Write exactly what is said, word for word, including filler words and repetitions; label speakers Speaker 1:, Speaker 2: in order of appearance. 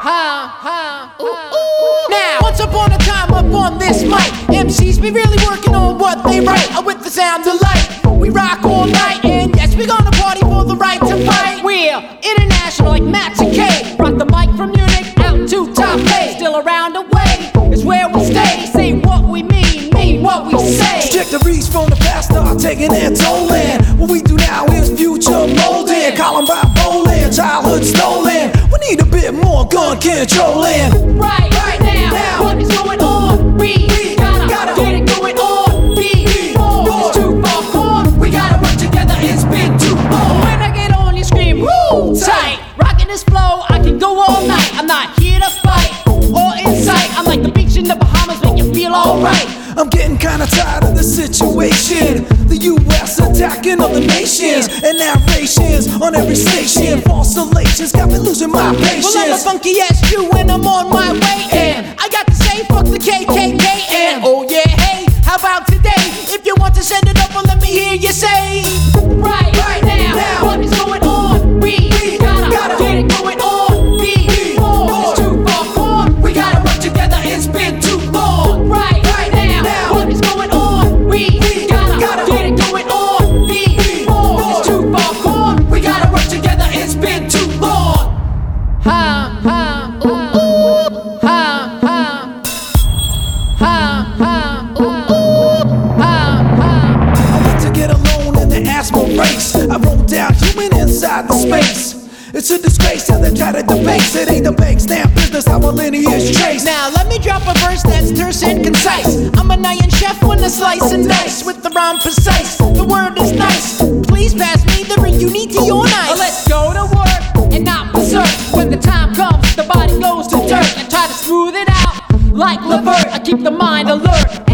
Speaker 1: ha, ha, ooh, ooh. Now, once upon a time up on this mic, M Cs be really working on what they write. With the sound of light, we rock all night, and yes, we gonna party for the right to fight. We're international like Matt and K. Rock the mic from Munich out to Taipei. Still around the way is where we stay. Say what we mean, mean what we say.
Speaker 2: Trajectories from the past are taking their toll, and what we do now is future molding. Columbine bowling, childhood stolen. We need a bit more gun controlling.
Speaker 1: Right, right now, now. What is going on? We, we gotta, gotta get it going on. Before it's too far gone, we gotta work together. It's been too long. When I get on, you scream, woo, tight. Rocking this flow, I can go all night. I'm not here to fight or incite. I'm like the beach in the Bahamas, make you feel alright.
Speaker 2: I'm getting kinda tired of the situation. The U S attacking other nations, and narrations on every station. False salations got me losing my patience.
Speaker 1: Well, I'm a funky ass Jew and I'm on my way. And I got to say, fuck the K K K. And oh yeah, hey, how about today? If you want to send it up, well, let me hear you say. Right, right now, now. What is going on? We, we gotta, gotta get it going on. Before it's too far gone, we gotta work together. It's been too long. Right. What is going on? We, we gotta, gotta get it going on. Before it's too far gone, we gotta work together. It's been too long. Ha ha ooh ooh. Ha ha. Ha ha ooh ooh. Ha ha.
Speaker 2: I want to get alone in the asthma race. I wrote down human inside the space. It's a disgrace how they try to debase. It ain't the bank's damn business how a lineage trace.
Speaker 1: Now let me drop a verse that's terse and concise. I'm an iron chef when I slice and dice with the rhyme precise. The word is nice. Please pass me the ring. You need to your nice. Let's go to work and not berserk. When the time comes, the body goes to dirt. I try to smooth it out like Levert. I keep the mind alert.